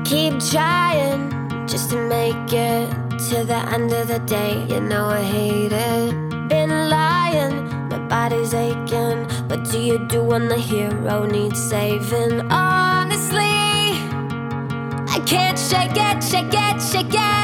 Keep trying just to make it to the end of the day. You know I hate it. Been lying, my body's aching. What do you do when the hero needs saving? Honestly, I can't shake it, shake it, shake it.